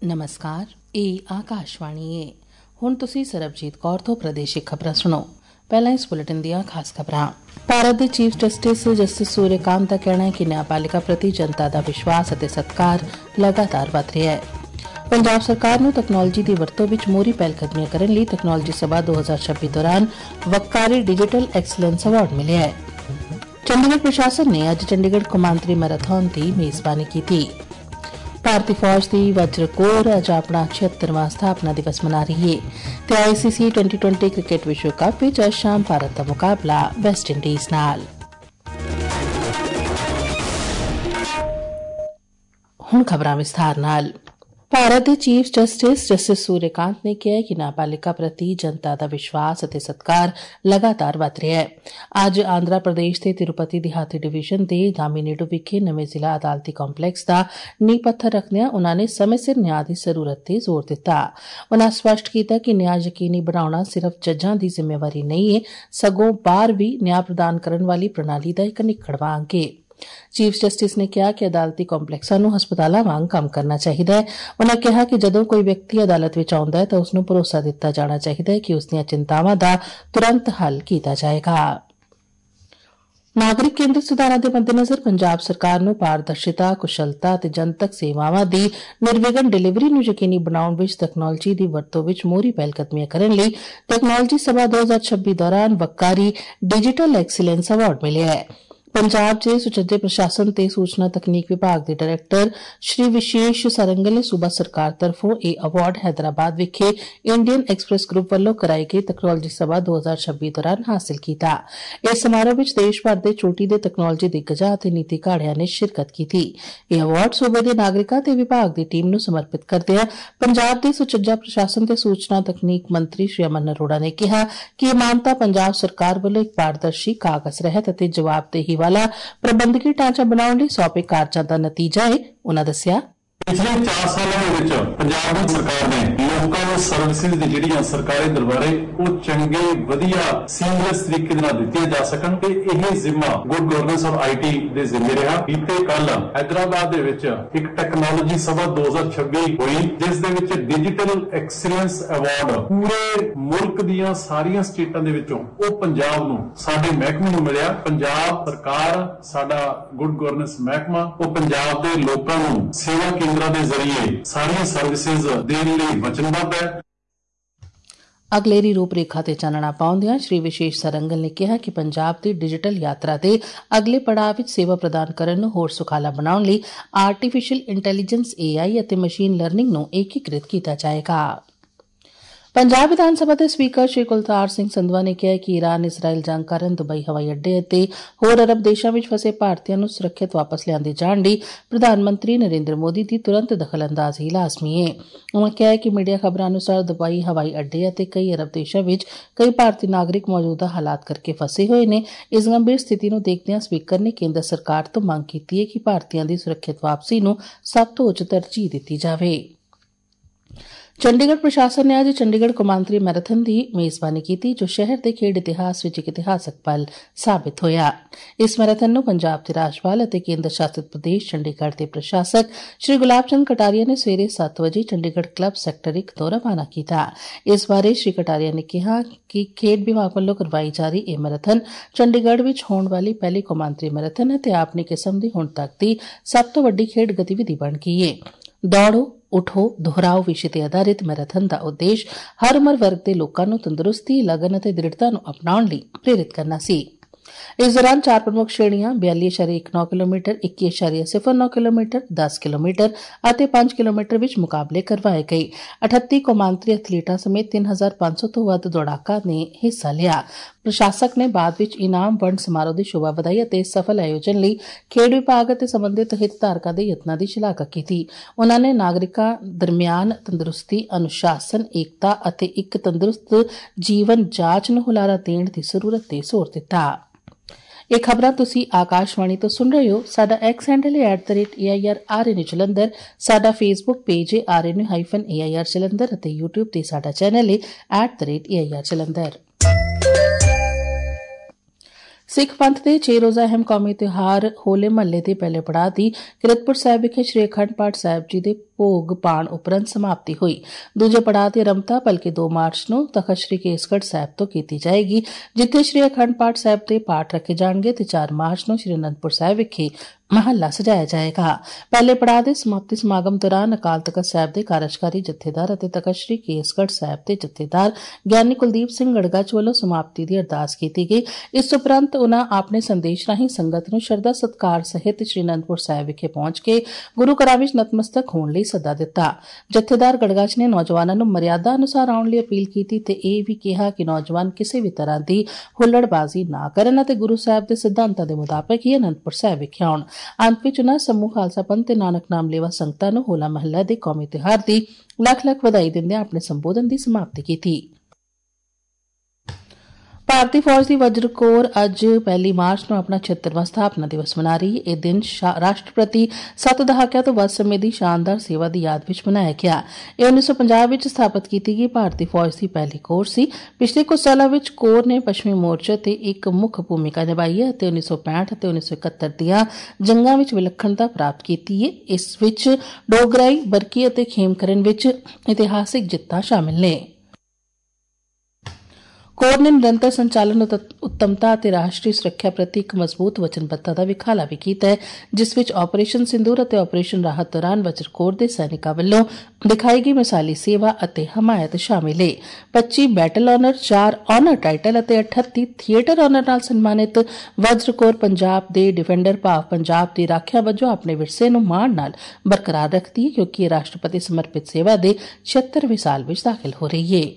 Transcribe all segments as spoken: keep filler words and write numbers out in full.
ਨਮਸਕਾਰ, ਇਹ ਆਕਾਸ਼ਵਾਣੀ ਹੈ। ਹੁਣ ਤੁਸੀਂ ਸਰਬਜੀਤ ਕੌਰ ਤੋਂ ਪ੍ਰਦੇਸ਼ਿਕ ਖਬਰਾਂ ਸੁਣੋ। ਪਹਿਲਾਂ ਇਸ ਬੁਲੇਟਿਨ ਦੀਆਂ ਖਾਸ ਖਬਰਾਂ। ਭਾਰਤ ਦੇ ਚੀਫ ਜਸਟਿਸ ਜਸਟਿਸ ਸੂਰਿਆਕਾਂਤ ਦਾ ਕਹਿਣਾ ਹੈ ਕਿ ਨਿਆਂਪਾਲਿਕਾ ਪ੍ਰਤੀ ਜਨਤਾ ਦਾ ਵਿਸ਼ਵਾਸ ਅਤੇ ਸਤਿਕਾਰ ਲਗਾਤਾਰ ਵਧ ਰਿਹਾ ਹੈ। ਪੰਜਾਬ ਸਰਕਾਰ ਨੂੰ ਤਕਨਾਲੋਜੀ ਦੀ ਵਰਤੋਂ ਵਿੱਚ ਮੋਹਰੀ ਪਹਿਲਕਦਮੀਆਂ ਕਰਨ ਲਈ ਤਕਨਾਲੋਜੀ ਸਭਾ ਦੋ ਹਜ਼ਾਰ ਛੱਬੀ ਦੌਰਾਨ ਵੱਕਾਰੀ ਡਿਜੀਟਲ ਐਕਸਲੈਂਸ ਅਵਾਰਡ ਮਿਲਿਆ ਹੈ। ਚੰਡੀਗੜ੍ਹ ਪ੍ਰਸ਼ਾਸਨ ਨੇ ਅੱਜ ਚੰਡੀਗੜ੍ਹ ਕੌਮਾਂਤਰੀ ਮੈਰਾਥਨ ਦੀ ਮੇਜ਼ਬਾਨੀ ਕੀਤੀ। ਭਾਰਤੀ ਫੌਜ ਦੀ ਵਜਰ ਕੋਰ ਅੱਜ ਆਪਣਾ ਛਿਹੱਤਰਵਾਂ ਸਥਾਪਨਾ ਦਿਵਸ ਮਨਾ ਰਹੀ ਹੈ ਤੇ ਆਈਸੀਸੀ ਟਵੈਂਟੀ ਟਵੈਂਟੀ ਕ੍ਰਿਕਟ ਵਿਸ਼ਵ ਕੱਪ ਵਿੱਚ ਅੱਜ ਸ਼ਾਮ ਭਾਰਤ ਦਾ ਮੁਕਾਬਲਾ ਵੈਸਟ ਇੰਡੀਜ਼ ਨਾਲ। ਹੁਣ ਖਬਰਾਂ ਵਿਸਥਾਰ ਨਾਲ। ਭਾਰਤ ਦੇ ਚੀਫ ਜਸਟਿਸ ਜਸਟਿਸ ਸੂਰਿਆਕਾਂਤ ਨੇ ਕਿਹਾ ਕਿ ਨਿਆਂਪਾਲਿਕਾ ਪ੍ਰਤੀ ਜਨਤਾ ਦਾ ਵਿਸ਼ਵਾਸ ਅਤੇ ਸਤਿਕਾਰ ਲਗਾਤਾਰ ਵਧ ਰਿਹਾ ਹੈ। ਅੱਜ ਆਂਧਰਾ ਪ੍ਰਦੇਸ਼ ਦੇ ਤਿਰੂਪਤੀ ਦਿਹਾਤੀ ਡਿਵੀਜ਼ਨ ਦੇ ਦਾਮਿਨੀਡੂ ਵਿਖੇ ਨਵੇਂ ਜ਼ਿਲ੍ਹਾ ਅਦਾਲਤੀ ਕੰਪਲੈਕਸ ਦਾ ਨੀਂਹ ਪੱਥਰ ਰੱਖਦਿਆਂ ਉਨ੍ਹਾਂ ਨੇ ਸਮੇਂ ਸਿਰ ਨਿਆਂ ਦੀ ਜ਼ਰੂਰਤ ਤੇ ਜ਼ੋਰ ਦਿੱਤਾ। ਉਨ੍ਹਾਂ ਸਪਸ਼ਟ ਕੀਤਾ ਕਿ ਨਿਆਂ ਯਕੀਨੀ ਬਣਾਉਣਾ ਸਿਰਫ ਜੱਜਾਂ ਦੀ ਜ਼ਿੰਮੇਵਾਰੀ ਨਹੀਂ ਹੈ, ਸਗੋਂ ਬਾਹਰ ਵੀ ਨਿਆਂ ਪ੍ਰਦਾਨ ਕਰਨ ਵਾਲੀ ਪ੍ਰਣਾਲੀ ਦਾ ਇੱਕ ਨਿੱਖੜਵਾਂ ਅੰਗ ਹੈ। ਚੀਫ ਜਸਟਿਸ ਨੇ ਕਿਹਾ ਕਿ ਅਦਾਲਤੀ ਕੰਪਲੈਕਸਾਂ ਨੂੰ ਹਸਪਤਾਲਾਂ ਵਾਂਗ ਕੰਮ ਕਰਨਾ ਚਾਹੀਦਾ ਹੈ। ਉਨ੍ਹਾਂ ਕਿਹਾ ਕਿ ਜਦੋਂ ਕੋਈ ਵਿਅਕਤੀ ਅਦਾਲਤ ਵਿੱਚ ਆਉਂਦਾ ਹੈ ਤਾਂ ਉਸ ਨੂੰ ਭਰੋਸਾ ਦਿੱਤਾ ਜਾਣਾ ਚਾਹੀਦਾ ਹੈ ਕਿ ਉਸ ਦੀਆਂ ਚਿੰਤਾਵਾਂ ਦਾ ਤੁਰੰਤ ਹੱਲ ਕੀਤਾ ਜਾਏਗਾ। ਨਾਗਰਿਕ ਕੇਂਦਰ ਸੁਧਾਰਾਂ ਦੇ ਮੱਦੇਨਜ਼ਰ ਪੰਜਾਬ ਸਰਕਾਰ ਨੂੰ ਪਾਰਦਰਸ਼ਿਤਾ, ਕੁਸ਼ਲਤਾ ਅਤੇ ਜਨਤਕ ਸੇਵਾਵਾਂ ਦੀ ਨਿਰਵਿਘਨ ਡਿਲੀਵਰੀ ਨੂੰ ਯਕੀਨੀ ਬਣਾਉਣ ਵਿੱਚ ਤਕਨਾਲੋਜੀ ਦੀ ਵਰਤੋਂ ਵਿੱਚ ਮੋਹਰੀ ਪਹਿਲਕਦਮੀਆਂ ਕਰਨ ਲਈ ਤਕਨਾਲੋਜੀ ਸਭਾ ਦੋ ਹਜ਼ਾਰ ਛੱਬੀ ਦੌਰਾਨ ਵੱਕਾਰੀ ਡਿਜੀਟਲ ਐਕਸੀਲੈਂਸ ਅਵਾਰਡ ਮਿਲਿਆ ਹੈ। ਪੰਜਾਬ ਦੇ ਸੁਚੱਜੇ ਪ੍ਰਸ਼ਾਸਨ ਤੇ ਸੂਚਨਾ ਤਕਨੀਕ ਵਿਭਾਗ ਦੇ ਡਾਇਰੈਕਟਰ ਸ਼੍ਰੀ ਵਿਸ਼ੇਸ਼ ਸਰੰਗਲ ਨੇ ਸੂਬਾ ਸਰਕਾਰ ਤਰਫੋਂ ਇਹ ਅਵਾਰਡ ਹੈਦਰਾਬਾਦ ਵਿਖੇ ਇੰਡੀਅਨ ਐਕਸਪ੍ਰੈਸ ਗਰੁੱਪ ਵੱਲੋਂ ਕਰਾਈ ਗਈ ਤਕਨਾਲੋਜੀ ਸਭਾ ਦੋ ਹਜ਼ਾਰ ਛੱਬੀ ਦੌਰਾਨ ਹਾਸਲ ਕੀਤਾ। ਇਸ ਸਮਾਰੋਹ ਵਿੱਚ ਦੇਸ਼ ਭਰ ਦੇ ਚੋਟੀ ਦੇ ਤਕਨਾਲੋਜੀ ਦਿੱਗਜਾਂ ਅਤੇ ਨੀਤੀ ਘਾੜਿਆਂ ਨੇ ਸ਼ਿਰਕਤ ਕੀਤੀ। ਇਹ ਅਵਾਰਡ ਸੂਬੇ ਦੇ ਨਾਗਰਿਕਾਂ ਤੇ ਵਿਭਾਗ ਦੀ ਟੀਮ ਨੂੰ ਸਮਰਪਿਤ ਕਰਦਿਆਂ ਪੰਜਾਬ ਦੇ ਸੁਚੱਜਾ ਪ੍ਰਸ਼ਾਸਨ ਤੇ ਸੂਚਨਾ ਤਕਨੀਕ ਮੰਤਰੀ ਸ਼੍ਰੀ ਅਮਨ ਅਰੋੜਾ ਨੇ ਕਿਹਾ ਕਿ ਇਹ ਮਾਨਤਾ ਪੰਜਾਬ ਸਰਕਾਰ ਵੱਲੋਂ ਇੱਕ ਪਾਰਦਰਸ਼ੀ, ਕਾਗਜ਼ ਰਹਿਤ ਅਤੇ ਜਵਾਬਦੇਹੀ ਵਾਲਾ ਪ੍ਰਬੰਧਕੀ ਢਾਂਚਾ ਬਣਾਉਣ ਲਈ ਸੌਂਪੇ ਕਾਰਜਾਂ ਦਾ ਨਤੀਜਾ ਹੈ। ਉਨ੍ਹਾਂ ਦੱਸਿਆ, ਪਿਛਲੇ ਚਾਰ ਸਾਲਾਂ ਦੇ ਵਿੱਚ ਪੰਜਾਬ ਦੀ ਸਰਕਾਰ ਨੇ ਲੋਕਾਂ ਨੂੰ ਸਰਵਿਸਿਜ਼ ਦੀ ਜਿਹੜੀਆਂ ਸਰਕਾਰੀ ਦਰਬਾਰੇ ਉਹ ਚੰਗੇ, ਵਧੀਆ, ਸੀਮਲੈਸ ਤਰੀਕੇ ਨਾਲ ਦਿੱਤੀਆਂ ਜਾ ਸਕਣ ਤੇ ਇਹ ਜ਼ਿੰਮਾ ਗੁੱਡ ਗਵਰਨੈਂਸ ਆਫ ਆਈਟੀ ਦੇ ਜ਼ਿੰਮੇ ਰਿਹਾ। ਬੀਤੇ ਕੱਲ ਹੈਦਰਾਬਾਦ ਦੇ ਵਿੱਚ ਇੱਕ ਟੈਕਨੋਲੋਜੀ ਸਭਾ ਦੋ ਹਜ਼ਾਰ ਛੱਬੀ ਹੋਈ ਜਿਸ ਦੇ ਵਿੱਚ ਡਿਜੀਟਲ ਐਕਸੀਲੈਂਸ ਅਵਾਰਡ ਪੂਰੇ ਮੁਲਕ ਦੀਆਂ ਸਾਰੀਆਂ ਸਟੇਟਾਂ ਦੇ ਵਿੱਚੋਂ ਉਹ ਪੰਜਾਬ ਨੂੰ, ਸਾਡੇ ਮਹਿਕਮੇ ਨੂੰ ਮਿਲਿਆ। ਪੰਜਾਬ ਸਰਕਾਰ, ਸਾਡਾ ਗੁੱਡ ਗਵਰਨੈਂਸ ਮਹਿਕਮਾ ਉਹ ਪੰਜਾਬ ਦੇ ਲੋਕਾਂ ਨੂੰ ਸੇਵਾ ਕੇਂਦਰਾਂ ਦੇ ਜ਼ਰੀਏ ਸਾਰੀਆਂ ਸਰਵਿਸਿਜ਼ ਦੇਣ ਲਈ ਵਚਨਬੱਧ ਹੈ। ਅਗਲੇਰੀ ਰੂਪ ਰੇਖਾ ਤੇ ਚਾਨਣਾ ਪਾਉਂਦਿਆਂ ਸ਼੍ਰੀ ਵਿਸ਼ੇਸ਼ ਸਰੰਗਲ ਨੇ ਕਿਹਾ ਕਿ ਪੰਜਾਬ ਦੀ ਡਿਜੀਟਲ ਯਾਤਰਾ ਦੇ ਅਗਲੇ ਪੜਾਅ ਵਿੱਚ ਸੇਵਾ ਪ੍ਰਦਾਨ ਕਰਨ ਨੂੰ ਹੋਰ ਸੁਖਾਲਾ ਬਣਾਉਣ ਲਈ ਆਰਟੀਫੀਸ਼ੀਅਲ ਇੰਟੈਲੀਜੈਂਸ ਏ ਆਈ ਅਤੇ ਮਸ਼ੀਨ ਲਰਨਿੰਗ ਨੂੰ ਏਕੀਕ੍ਰਿਤ ਕੀਤਾ ਜਾਏਗਾ। ਪੰਜਾਬ ਵਿਧਾਨ ਸਭਾ ਦੇ ਸਪੀਕਰ ਸ਼੍ਰੀ ਕੁਲਤਾਰ ਸਿੰਘ ਸੰਧਵਾ ਨੇ ਕਿਹਾ ਕਿ ਈਰਾਨ ਇਜ਼ਰਾਈਲ ਜੰਗ ਕਾਰਨ ਦੁਬਈ ਹਵਾਈ ਅੱਡੇ ਅਤੇ ਹੋਰ ਅਰਬ ਦੇਸ਼ਾਂ ਵਿੱਚ ਫਸੇ ਭਾਰਤੀਆਂ ਨੂੰ ਸੁਰੱਖਿਅਤ ਵਾਪਸ ਲਿਆਂਦੇ ਜਾਣ ਲਈ ਪ੍ਰਧਾਨ ਮੰਤਰੀ ਨਰਿੰਦਰ ਮੋਦੀ ਦੀ ਤੁਰੰਤ ਦਖਲਅੰਦਾਜ਼ੀ ਲਾਜ਼ਮੀ ਹੈ। ਉਨ੍ਹਾਂ ਕਿਹਾ ਕਿ ਮੀਡੀਆ ਖਬਰਾਂ ਅਨੁਸਾਰ ਦੁਬਈ ਹਵਾਈ ਅੱਡੇ ਅਤੇ ਕਈ ਅਰਬ ਦੇਸ਼ਾਂ ਵਿੱਚ ਕਈ ਭਾਰਤੀ ਨਾਗਰਿਕ ਮੌਜੂਦਾ ਹਾਲਾਤ ਕਰਕੇ ਫਸੇ ਹੋਏ ਨੇ। ਇਸ ਗੰਭੀਰ ਸਥਿਤੀ ਨੂੰ ਦੇਖਦਿਆਂ ਸਪੀਕਰ ਨੇ ਕੇਂਦਰ ਸਰਕਾਰ ਤੋਂ ਮੰਗ ਕੀਤੀ ਹੈ ਕਿ ਭਾਰਤੀਆਂ ਦੀ ਸੁਰੱਖਿਅਤ ਵਾਪਸੀ ਨੂੰ ਸਭ ਤੋਂ ਉੱਚ ਤਰਜੀਹ ਦਿੱਤੀ ਜਾਵੇ। ਚੰਡੀਗੜ੍ਹ ਪ੍ਰਸ਼ਾਸਨ ਨੇ ਅੱਜ ਚੰਡੀਗੜ੍ਹ ਕੌਮਾਂਤਰੀ ਮੈਰਾਥਨ ਦੀ ਮੇਜ਼ਬਾਨੀ ਕੀਤੀ ਜੋ ਸ਼ਹਿਰ ਦੇ ਖੇਡ ਇਤਿਹਾਸ ਵਿੱਚ ਇੱਕ ਇਤਿਹਾਸਕ ਪਲ ਸਾਬਿਤ ਹੋਇਆ। ਇਸ ਮੈਰਾਥਨ ਨੂੰ ਪੰਜਾਬ ਦੇ ਰਾਜਪਾਲ ਅਤੇ ਕੇਂਦਰ ਸ਼ਾਸਿਤ ਪ੍ਰਦੇਸ਼ ਚੰਡੀਗੜ੍ਹ ਦੇ ਪ੍ਰਸ਼ਾਸਕ ਸ਼੍ਰੀ ਗੁਲਾਬ ਚੰਦ ਕਟਾਰੀਆ ਨੇ ਸਵੇਰੇ ਸੱਤ ਵਜੇ ਚੰਡੀਗੜ੍ਹ ਕਲੱਬ ਸੈਕਟਰ ਇੱਕ ਤੋਂ ਰਵਾਨਾ ਕੀਤਾ। ਇਸ ਬਾਰੇ ਸ਼੍ਰੀ ਕਟਾਰੀਆ ਨੇ ਕਿਹਾ ਕਿ ਖੇਡ ਵਿਭਾਗ ਵੱਲੋਂ ਕਰਵਾਈ ਜਾ ਰਹੀ ਇਹ ਮੈਰਾਥਨ ਚੰਡੀਗੜ੍ਹ ਵਿੱਚ ਹੋਣ ਵਾਲੀ ਪਹਿਲੀ ਕੌਮਾਂਤਰੀ ਮੈਰਾਥਨ ਹੈ ਤੇ ਆਪਣੀ ਕਿਸਮ ਦੀ ਹੁਣ ਤੱਕ ਦੀ ਸਭ ਤੋਂ ਵੱਡੀ ਖੇਡ ਗਤੀਵਿਧੀ ਬਣ ਗਈ ਹੈ। ਦੌੜੋ, ਉਠੋ, ਦੁਹਰਾਓ ਵਿਸ਼ੇ ਤੇ ਆਧਾਰਿਤ ਮੈਰਾਥਨ ਦਾ ਉਦੇਸ਼ ਹਰ ਉਮਰ ਵਰਗ ਦੇ ਲੋਕਾਂ ਨੂੰ ਤੰਦਰੁਸਤੀ, ਲਗਨ ਅਤੇ ਦ੍ਰਿੜਤਾ ਨੂੰ ਅਪਣਾਉਣ ਲਈ ਪ੍ਰੇਰਿਤ ਕਰਨਾ ਸੀ। ਇਸ ਦੌਰਾਨ ਚਾਰ ਪ੍ਰਮੁੱਖ ਸ਼੍ਰੇਣੀਆਂ ਬਿਆਲੀ ਦਸ਼ਮਲਵ ਇੱਕ ਨੌ ਕਿਲੋਮੀਟਰ, ਇੱਕੀ ਦਸ਼ਮਲਵ ਸਿਫਰ ਨੌ ਕਿਲੋਮੀਟਰ, ਦਸ ਕਿਲੋਮੀਟਰ ਅਤੇ ਪੰਜ ਕਿਲੋਮੀਟਰ ਵਿੱਚ ਮੁਕਾਬਲੇ ਕਰਵਾਏ ਗਏ। ਅਠੱਤੀ ਕੌਮਾਂਤਰੀ ਐਥਲੀਟਾਂ ਸਮੇਤ ਤਿੰਨ ਹਜ਼ਾਰ ਪੰਜ ਸੌ ਤੋਂ ਵੱਧ ਦੌੜਾਕਾਂ ਨੇ ਹਿੱਸਾ ਲਿਆ। ਪ੍ਰਸ਼ਾਸਕ ਨੇ ਬਾਅਦ ਵਿੱਚ ਇਨਾਮ ਵੰਡ ਸਮਾਰੋਹ ਦੀ ਸ਼ੋਭਾ ਵਧਾਈ ਅਤੇ ਇਸ ਸਫਲ ਆਯੋਜਨ ਲਈ ਖੇਡ ਵਿਭਾਗ ਅਤੇ ਸਬੰਧਿਤ ਹਿੱਤਧਾਰਕਾਂ ਦੇ ਯਤਨਾਂ ਦੀ ਸ਼ਲਾਘਾ ਕੀਤੀ। ਉਨ੍ਹਾਂ ਨੇ ਨਾਗਰਿਕਾਂ ਦਰਮਿਆਨ ਤੰਦਰੁਸਤੀ, ਅਨੁਸ਼ਾਸਨ, ਏਕਤਾ ਅਤੇ ਇੱਕ ਤੰਦਰੁਸਤ ਜੀਵਨ ਜਾਂਚ ਨੂੰ ਹੁਲਾਰਾ ਦੇਣ ਦੀ ਜ਼ਰੂਰਤ ਤੇ ਜ਼ੋਰ ਦਿੱਤਾ। ਇਹ ਖਬਰਾਂ ਤੁਸੀਂ ਆਕਾਸ਼ਵਾਣੀ ਤੋਂ ਸੁਣ ਰਹੇ ਹੋ। ਸਾਡਾ ਐਕਸ ਹੈਂਡਲ ਹੈ at the rate A I R R N U Jalandhar. ਸਾਡਾ ਫੇਸਬੁੱਕ ਪੇਜ ਹੈ R N U hyphen A I R Jalandhar ਅਤੇ ਯੂਟਿਊਬ ਤੇ ਸਾਡਾ ਚੈਨਲ ਹੈ at the rate A I R Jalandhar. Sikh ਪੰਥ ਦੇ ਛੇ ਰੋਜ਼ਾ ਅਹਿਮ ਕੌਮੀ ਤਿਉਹਾਰ ਹੋਲੇ ਮਹੱਲੇ ਦੇ ਪਹਿਲੇ ਪੜਾਅ ਦੀ ਕਿਰਤਪੁਰ ਸਾਹਿਬ ਵਿਖੇ ਸ਼੍ਰੀ ਅਖੰਡ ਪਾਠ ਸਾਹਿਬ ਜੀ ਦੇ ਭੋਗ ਪਾਣ ਉਪਰੰਤ ਸਮਾਪਤੀ ਹੋਈ। ਦੂਜੇ ਪੜਾਅ ਦੀ ਆਰੰਭਤਾ ਭਲਕੇ ਦੋ ਮਾਰਚ ਨੂੰ ਤਖ਼ਤ ਸ੍ਰੀ ਕੇਸਗੜ੍ਹ ਸਾਹਿਬ ਤੋਂ ਕੀਤੀ ਜਾਏਗੀ, ਜਿੱਥੇ ਸ੍ਰੀ ਅਖੰਡ ਪਾਠ ਸਾਹਿਬ ਦੇ ਪਾਠ ਰੱਖੇ ਜਾਣਗੇ ਤੇ ਚਾਰ ਮਾਰਚ ਨੂੰ ਸ੍ਰੀ ਅਨੰਦਪੁਰ ਸਾਹਿਬ ਵਿਖੇ ਮਹੱਲਾ ਸਜਾਇਆ ਜਾਏਗਾ। ਪਹਿਲੇ ਪੜਾਅ ਦੇ ਸਮਾਪਤੀ ਸਮਾਗਮ ਦੌਰਾਨ ਅਕਾਲ ਤਖ਼ਤ ਸਾਹਿਬ ਦੇ ਕਾਰਜਕਾਰੀ ਜਥੇਦਾਰ ਅਤੇ ਤਖ਼ਤ ਸ੍ਰੀ ਕੇਸਗੜ੍ਹ ਸਾਹਿਬ ਦੇ ਜਥੇਦਾਰ ਗਿਆਨੀ ਕੁਲਦੀਪ ਸਿੰਘ ਗੜਗੱਚ ਵੱਲੋਂ ਸਮਾਪਤੀ ਦੀ ਅਰਦਾਸ ਕੀਤੀ ਗਈ। ਇਸ ਉਪਰੰਤ ਉਨ੍ਹਾਂ ਆਪਣੇ ਸੰਦੇਸ਼ ਰਾਹੀਂ ਸੰਗਤ ਨੂੰ ਸ਼ਰਧਾ ਸਤਿਕਾਰ ਸਹਿਤ ਸ੍ਰੀ ਅਨੰਦਪੁਰ ਸਾਹਿਬ ਵਿਖੇ ਪਹੁੰਚ ਕੇ ਗੁਰੂ ਘਰਾਂ ਵਿੱਚ ਨਤਮਸਤਕ ਹੋਣ ਲਈ ਸੱਦਾ ਦਿੱਤਾ। ਜਥੇਦਾਰ ਗੜਗੱਚ ਨੇ ਨੌਜਵਾਨਾਂ ਨੂੰ ਮਰਿਆਦਾ ਅਨੁਸਾਰ ਆਉਣ ਲਈ ਅਪੀਲ ਕੀਤੀ ਤੇ ਇਹ ਵੀ ਕਿਹਾ ਕਿ ਨੌਜਵਾਨ ਕਿਸੇ ਵੀ ਤਰ੍ਹਾਂ ਦੀ ਹੁੱਲੜਬਾਜ਼ੀ ਨਾ ਕਰਨ ਅਤੇ ਗੁਰੂ ਸਾਹਿਬ ਦੇ ਸਿਧਾਂਤਾਂ ਦੇ ਮੁਤਾਬਕ ਹੀ ਅਨੰਦਪੁਰ ਸਾਹਿਬ ਵਿਖੇ ਆਉਣ। ਅੰਤ ਵਿੱਚ ਉਨ੍ਹਾਂ ਸਮੂਹ ਖਾਲਸਾ ਪੰਥ ਤੇ ਨਾਨਕ ਨਾਮ ਲੇਵਾ ਸੰਗਤਾਂ ਨੂੰ ਹੋਲਾ ਮਹੱਲਾ ਦੇ ਕੌਮੀ ਤਿਉਹਾਰ ਦੀ ਲੱਖ ਲੱਖ ਵਧਾਈ ਦਿੰਦਿਆਂ ਆਪਣੇ ਸੰਬੋਧਨ ਦੀ ਸਮਾਪਤੀ ਕੀਤੀ। ਭਾਰਤੀ ਫੌਜ ਦੀ ਵਜਰ ਕੋਰ ਅੱਜ ਪਹਿਲੀ ਮਾਰਚ ਨੂੰ ਆਪਣਾ ਛਿਅੱਤਰਵਾਂ ਸਥਾਪਨਾ ਦਿਵਸ ਮਨਾ ਰਹੀ ਹੈ। ਇਹ ਦਿਨ ਰਾਸ਼ਟਰ ਪ੍ਰਤੀ ਸੱਤ ਦਹਾਕਿਆਂ ਤੋਂ ਵੱਧ ਸਮੇਂ ਦੀ ਸ਼ਾਨਦਾਰ ਸੇਵਾ ਦੀ ਯਾਦ ਵਿੱਚ ਮਨਾਇਆ ਗਿਆ। ਇਹ ਉੱਨੀ ਸੌ ਪੰਜਾਹ ਵਿੱਚ ਸਥਾਪਿਤ ਕੀਤੀ ਗਈ ਭਾਰਤੀ ਫੌਜ ਦੀ ਪਹਿਲੀ ਕੋਰ ਸੀ। ਪਿਛਲੇ ਕੁਝ ਸਾਲਾਂ ਵਿੱਚ ਕੋਰ ਨੇ ਪੱਛਮੀ ਮੋਰਚੇ ਤੇ ਇੱਕ ਮੁੱਖ ਭੂਮਿਕਾ ਨਿਭਾਈ ਹੈ ਅਤੇ ਉੱਨੀ ਸੌ ਪੈਂਹਠ ਅਤੇ ਉੱਨੀ ਸੌ ਇਕਹੱਤਰ ਦੀਆਂ ਜੰਗਾਂ ਵਿੱਚ ਵਿਲੱਖਣਤਾ ਪ੍ਰਾਪਤ ਕੀਤੀ ਹੈ। ਇਸ ਵਿੱਚ ਡੋਗਰਾਈ, ਬਰਕੀ ਅਤੇ ਖੇਮਕਰਨ ਵਿੱਚ ਇਤਿਹਾਸਿਕ ਜਿੱਤਾਂ ਸ਼ਾਮਿਲ ਨੇ। ਕੋਰ ਨੇ ਨਿਰੰਤਰ ਸੰਚਾਲਨ ਉੱਤਮਤਾ ਅਤੇ ਰਾਸ਼ਟਰੀ ਸੁਰੱਖਿਆ ਪ੍ਰਤੀ ਇੱਕ ਮਜ਼ਬੂਤ ਵਚਨਬੱਧਤਾ ਦਾ ਵਿਖਾਲਾ ਵੀ ਕੀਤਾ ਹੈ, ਜਿਸ ਵਿੱਚ ਆਪਰੇਸ਼ਨ ਸਿੰਦੂਰ ਅਤੇ ਆਪਰੇਸ਼ਨ ਰਾਹਤ ਦੌਰਾਨ ਵਜਰ ਕੋਰ ਦੇ ਸੈਨਿਕਾਂ ਵੱਲੋਂ ਦਿਖਾਈ ਗਈ ਮਿਸਾਲੀ ਸੇਵਾ ਅਤੇ ਹਮਾਇਤ ਸ਼ਾਮਿਲ ਹੈ। ਪੱਚੀ ਬੈਟਲ ਆਨਰ, ਚਾਰ ਆਨਰ ਟਾਈਟਲ ਅਤੇ ਅਠੱਤੀ ਥੀਏਟਰ ਆਨਰ ਨਾਲ ਸਨਮਾਨਿਤ ਵਜਰ ਕੋਰ ਪੰਜਾਬ ਦੇ ਡਿਫੈਂਡਰ ਭਾਵ ਪੰਜਾਬ ਦੀ ਰਾਖਿਆ ਵਜੋਂ ਆਪਣੇ ਵਿਰਸੇ ਨੂੰ ਮਾਣ ਨਾਲ ਬਰਕਰਾਰ ਰੱਖਦੀ ਹੈ, ਕਿਉਂਕਿ ਇਹ ਰਾਸ਼ਟਰਪਤੀ ਸਮਰਪਿਤ ਸੇਵਾ ਦੇ ਛਿਅੱਤਰਵੇਂ ਸਾਲ ਵਿੱਚ ਦਾਖਲ ਹੋ ਰਹੀ ਹੈ।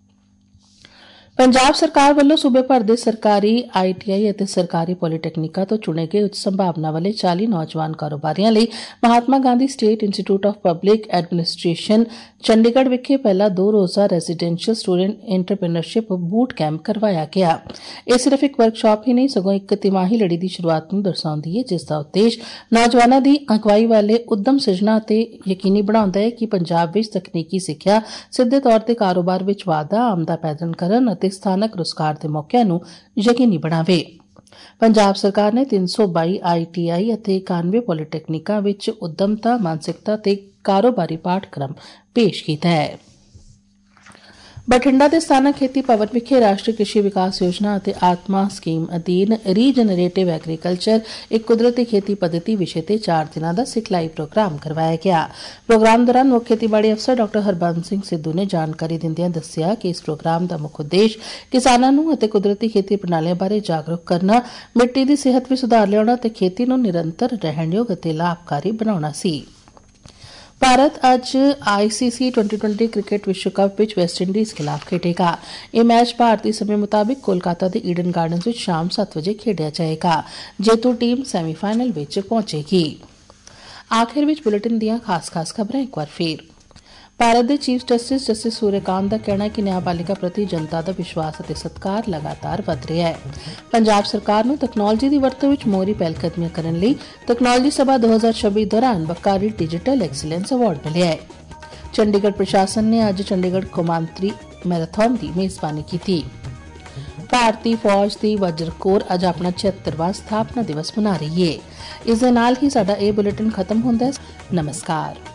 ਪੰਜਾਬ ਸਰਕਾਰ ਵੱਲੋਂ ਸੂਬੇ ਭਰ ਦੇ ਸਰਕਾਰੀ ਆਈ ਟੀ ਆਈ ਅਤੇ ਸਰਕਾਰੀ ਪੋਲੀਟੈਕਨਿਕਾਂ ਤੋਂ ਚੁਣੇ ਗਏ ਉੱਚ ਸੰਭਾਵਨਾ ਵਾਲੇ ਚਾਲੀ ਨੌਜਵਾਨ ਕਾਰੋਬਾਰੀਆਂ ਲਈ Mahatma Gandhi State Institute of Public Administration Chandigarh ਵਿਖੇ ਪਹਿਲਾ ਦੋ ਰੋਜ਼ਾ residential student entrepreneurship boot camp ਕਰਵਾਇਆ ਗਿਆ। ਇਹ ਸਿਰਫ ਇੱਕ ਵਰਕਸ਼ਾਪ ਹੀ ਨਹੀਂ ਸਗੋਂ ਇੱਕ ਤਿਮਾਹੀ ਲੜੀ ਦੀ ਸ਼ੁਰੂਆਤ ਨੂੰ ਦਰਸਾਉਂਦੀ ਹੈ, ਜਿਸ ਦਾ ਉਦੇਸ਼ ਨੌਜਵਾਨਾਂ ਦੀ ਅਗਵਾਈ ਵਾਲੇ ਉੱਦਮ ਸਿਰਜਣਾ ਅਤੇ ਯਕੀਨੀ ਬਣਾਉਂਦਾ ਹੈ ਕਿ ਪੰਜਾਬ ਵਿੱਚ ਤਕਨੀਕੀ ਸਿੱਖਿਆ ਸਿੱਧੇ ਤੌਰ ਤੇ ਕਾਰੋਬਾਰ ਵਿੱਚ ਵਾਧਾ, ਆਮਦਨ ਪੈਦਾ ਕਰਨ ਅਤੇ ਸਥਾਨਕ ਰੁਜ਼ਗਾਰ ਦੇ ਮੌਕਿਆਂ ਨੂੰ ਯਕੀਨੀ ਬਣਾਵੇ। ਪੰਜਾਬ ਸਰਕਾਰ ਨੇ ਤਿੰਨ ਸੌ ਬਾਈ ਆਈ ਟੀ ਆਈ ਅਤੇ ਇਕਾਨਵੇਂ ਪੋਲੀਟੈਕਨਿਕਾਂ ਵਿੱਚ ਉੱਦਮਤਾ, ਮਾਨਸਿਕਤਾ ਤੇ ਕਾਰੋਬਾਰੀ ਪਾਠਕ੍ਰਮ ਪੇਸ਼ ਕੀਤਾ ਹੈ। ਬਠਿੰਡਾ ਦੇ ਸਥਾਨਕ ਖੇਤੀ ਭਵਨ ਵਿਖੇ ਰਾਸ਼ਟਰੀ ਕ੍ਰਿਸ਼ੀ ਵਿਕਾਸ ਯੋਜਨਾ ਅਤੇ ਆਤਮਾ ਸਕੀਮ ਅਧੀਨ ਰੀਜਨਰੇਟਿਵ ਐਗਰੀਕਲਚਰ ਇੱਕ ਕੁਦਰਤੀ ਖੇਤੀ ਪੱਧਤੀ ਵਿਸ਼ੇ ਤੇ ਚਾਰ ਦਿਨਾਂ ਦਾ ਸਿਖਲਾਈ ਪ੍ਰੋਗਰਾਮ ਕਰਵਾਇਆ ਗਿਆ। ਪ੍ਰੋਗਰਾਮ ਦੌਰਾਨ ਮੁੱਖ ਖੇਤੀਬਾੜੀ ਅਫਸਰ ਡਾ ਹਰਬੰਸ ਸਿੰਘ ਸਿੱਧੂ ਨੇ ਜਾਣਕਾਰੀ ਦਿੰਦਿਆਂ ਦੱਸਿਆ ਕਿ ਇਸ ਪ੍ਰੋਗਰਾਮ ਦਾ ਮੁੱਖ ਉਦੇਸ਼ ਕਿਸਾਨਾਂ ਨੂੰ ਅਤੇ ਕੁਦਰਤੀ ਖੇਤੀ ਪ੍ਰਣਾਲੀਆਂ ਬਾਰੇ ਜਾਗਰੂਕ ਕਰਨਾ, ਮਿੱਟੀ ਦੀ ਸਿਹਤ ਵਿੱਚ ਸੁਧਾਰ ਲਿਆਉਣਾ ਅਤੇ ਖੇਤੀ ਨੂੰ ਨਿਰੰਤਰ ਰਹਿਣਯੋਗ ਅਤੇ ਲਾਭਕਾਰੀ ਬਣਾਉਣਾ ਸੀ। ਭਾਰਤ ਅੱਜ I C C twenty twenty cricket ਵਿਸ਼ਵ ਕੱਪ ਵਿੱਚ ਵੈਸਟਇੰਡੀਜ਼ ਖਿਲਾਫ ਖੇਡੇਗਾ। ਇਹ ਮੈਚ ਭਾਰਤੀ ਸਮੇਂ ਮੁਤਾਬਿਕ ਕੋਲਕਾਤਾ ਦੇ ਈਡਨ ਗਾਰਡਨਜ਼ ਵਿੱਚ ਸ਼ਾਮ ਸੱਤ ਵਜੇ ਖੇਡਿਆ ਜਾਏਗਾ। ਜੇਤੂ ਟੀਮ ਸੈਮੀਫਾਈਨਲ ਵਿੱਚ ਪਹੁੰਚੇਗੀ। ਆਖਿਰ ਵਿੱਚ ਬੁਲੇਟਿਨ ਦੀਆਂ ਖਾਸ-ਖਾਸ ਖਬਰਾਂ ਇੱਕ ਵਾਰ ਫੇਰ। ਭਾਰਤ ਦੇ ਚੀਫ ਜਸਟਿਸ ਜਸਟਿਸ ਸੂਰਿਆਕਾਂਤ ਦਾ ਕਹਿਣਾ ਹੈ ਕਿ ਨਿਆਂਪਾਲਿਕਾ ਪ੍ਰਤੀ ਜਨਤਾ ਦਾ ਵਿਸ਼ਵਾਸ ਅਤੇ ਸਤਿਕਾਰ ਲਗਾਤਾਰ ਵਧ ਰਿਹਾ ਹੈ। ਪੰਜਾਬ ਸਰਕਾਰ ਨੂੰ ਤਕਨਾਲੋਜੀ ਦੀ ਵਰਤੋਂ ਵਿੱਚ ਮੋਹਰੀ ਪਹਿਲਕਦਮੀਆਂ ਕਰਨ ਲਈ ਤਕਨਾਲੋਜੀ ਸਭਾ ਦੋ ਹਜ਼ਾਰ ਛੱਬੀ ਦੌਰਾਨ ਵੱਕਾਰੀ ਡਿਜੀਟਲ ਐਕਸੀਲੈਂਸ ਅਵਾਰਡ ਮਿਲਿਆ ਹੈ। ਚੰਡੀਗੜ੍ਹ ਪ੍ਰਸ਼ਾਸਨ ਨੇ ਅੱਜ ਚੰਡੀਗੜ੍ਹ ਕੌਮਾਂਤਰੀ ਮੈਰਾਥਨ ਦੀ ਮੇਜ਼ਬਾਨੀ ਕੀਤੀ। ਭਾਰਤੀ ਫੌਜ ਦੀ ਵਜਰ ਕੋਰ ਅੱਜ ਆਪਣਾ ਛਿਅੱਤਰਵਾਂ ਸਥਾਪਨਾ ਦਿਵਸ ਮਨਾ ਰਹੀ ਹੈ। ਇਸ ਦੇ ਨਾਲ ਹੀ ਸਾਡਾ ਇਹ ਬੁਲੇਟਿਨ ਖਤਮ ਹੁੰਦਾ ਹੈ। ਨਮਸਕਾਰ।